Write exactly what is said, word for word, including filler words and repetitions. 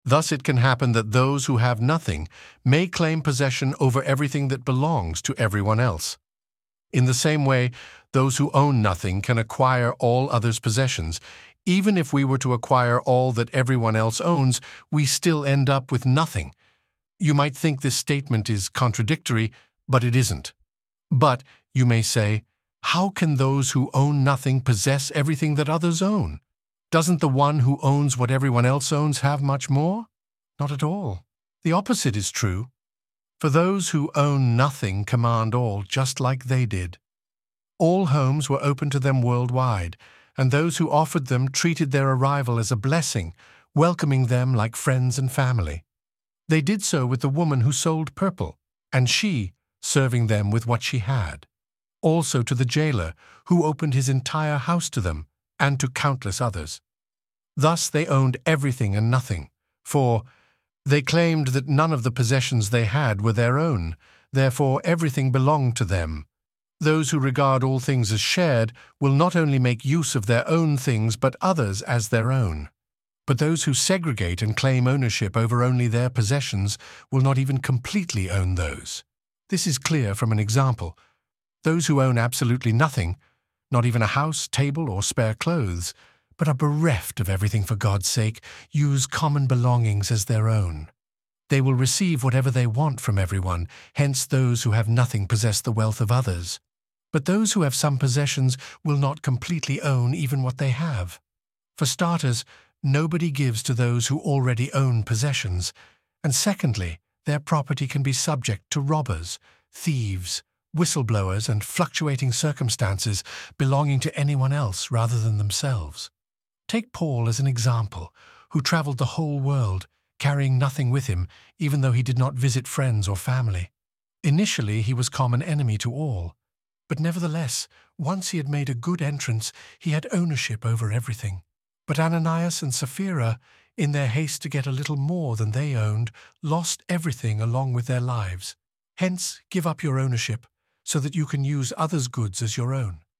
Thus it can happen that those who have nothing may claim possession over everything that belongs to everyone else. In the same way, those who own nothing can acquire all others' possessions. Even if we were to acquire all that everyone else owns, we still end up with nothing. You might think this statement is contradictory, but it isn't. But, you may say, how can those who own nothing possess everything that others own? Doesn't the one who owns what everyone else owns have much more? Not at all. The opposite is true. For those who own nothing command all, just like they did. All homes were open to them worldwide, and those who offered them treated their arrival as a blessing, welcoming them like friends and family. They did so with the woman who sold purple, and she serving them with what she had. Also to the jailer, who opened his entire house to them, and to countless others. Thus they owned everything and nothing, for they claimed that none of the possessions they had were their own, therefore everything belonged to them. Those who regard all things as shared will not only make use of their own things but others as their own. But those who segregate and claim ownership over only their possessions will not even completely own those. This is clear from an example. Those who own absolutely nothing, not even a house, table, or spare clothes, but are bereft of everything for God's sake, use common belongings as their own. They will receive whatever they want from everyone, hence those who have nothing possess the wealth of others. But those who have some possessions will not completely own even what they have. For starters, nobody gives to those who already own possessions, and secondly, their property can be subject to robbers, thieves, whistleblowers, and fluctuating circumstances belonging to anyone else rather than themselves. Take Paul as an example, who traveled the whole world, carrying nothing with him, even though he did not visit friends or family. Initially, he was common enemy to all, but nevertheless, once he had made a good entrance, he had ownership over everything. But Ananias and Sapphira, in their haste to get a little more than they owned, lost everything along with their lives. Hence, give up your ownership, so that you can use others' goods as your own.